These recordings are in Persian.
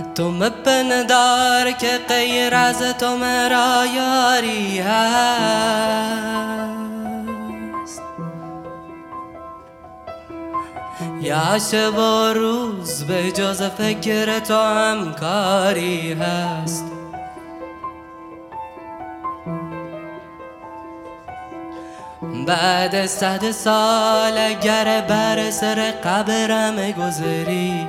تو ندار که غیر از تو مرا یاری هست، یا شب و روز به جز فکر تو هم کاری هست. بعد 100 سال اگر بر سر قبرم گذری،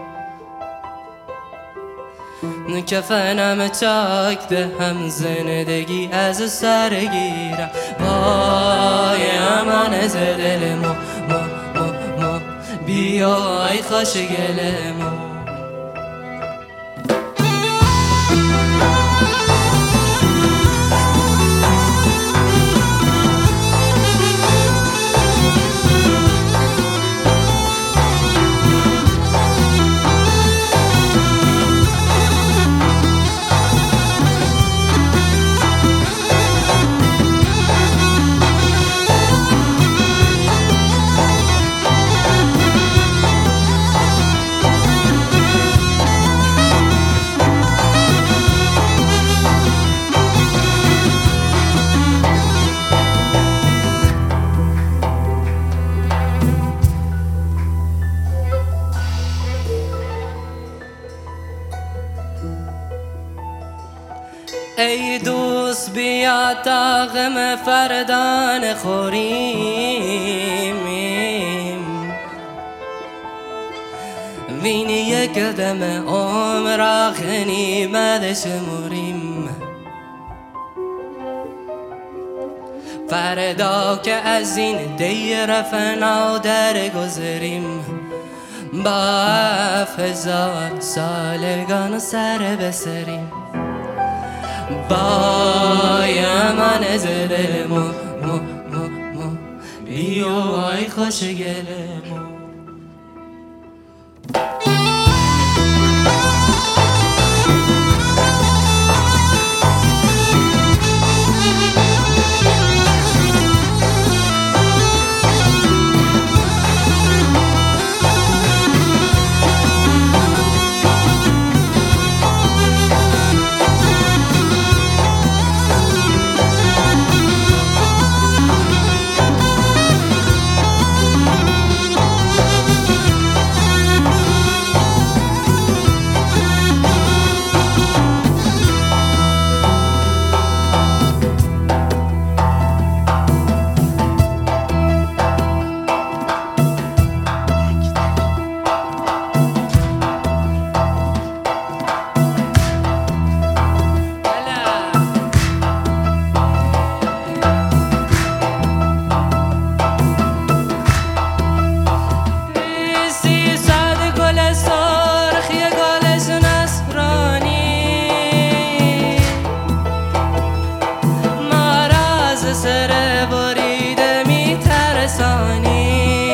کفنم چاک دهم زندگی از سر گیرم. وای امان از دل ما بیای خوشگل ما. ای دوست بیا تا غم فردا نخوریم، وین یک دم عمر غنیمت شمریم. فردا که از این دیر فنا در گذریم، با 1000 سالگان سر بسریم. بای امان از دل ما بیای خوشگل ما. سر بریده می ترسانی،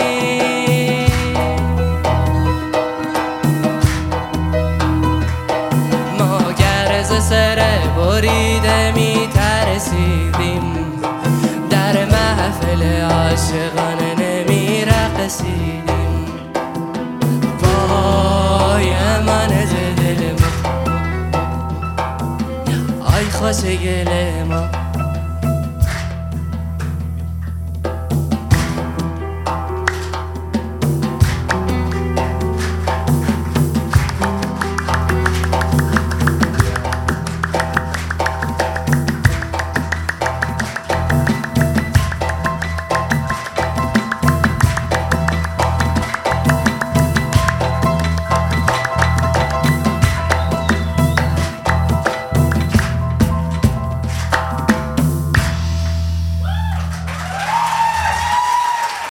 ما گرز سر بریده می ترسیدیم، در محفل عاشقانه نمی رقصیدیم. وای امان از دل ما، آی خوشگل ما.